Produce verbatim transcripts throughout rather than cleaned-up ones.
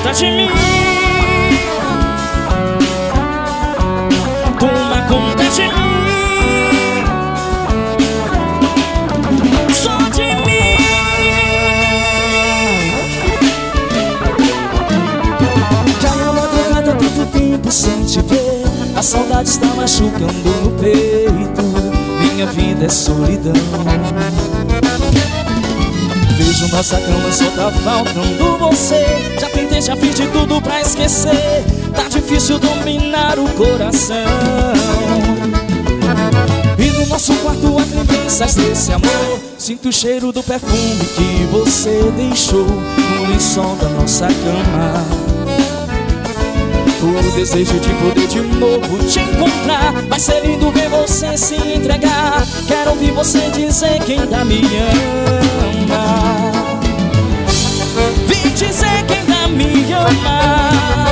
conta de mim. Toma conta de mim. Só de mim. Já na madrugada, tanto tempo sem te ver, a saudade está machucando no peito. Minha vida é solidão. Vejo nossa cama, só tá faltando você. Já tentei, já fiz de tudo pra esquecer. Tá difícil dominar o coração. E no nosso quarto há lembranças desse amor. Sinto o cheiro do perfume que você deixou no lençol da nossa cama. O desejo de poder de novo te encontrar. Vai ser lindo ver você se entregar. Quero ouvir você dizer que ainda me ama. Vim dizer que ainda me ama.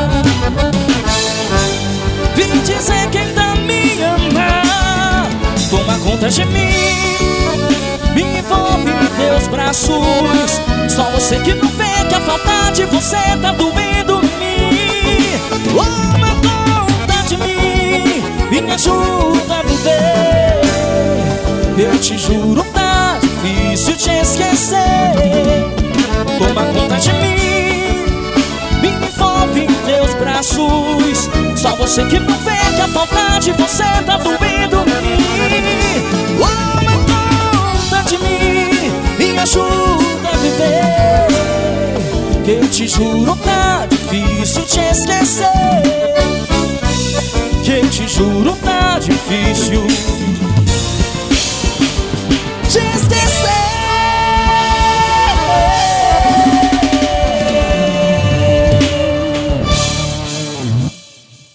Vim dizer que ainda me ama. Toma conta de mim. Me envolve em teus braços. Só você que não vê que a falta de você tá doendo em mim. Toma conta de mim e me ajuda a viver. Eu te juro, tá difícil te esquecer. Toma conta de mim, me envolve em teus braços. Só você que não vê que a falta de você tá doendo em mim. Toma conta de mim e me ajuda a viver. Que eu te juro, tá difícil te esquecer. Que eu te juro, tá difícil te esquecer.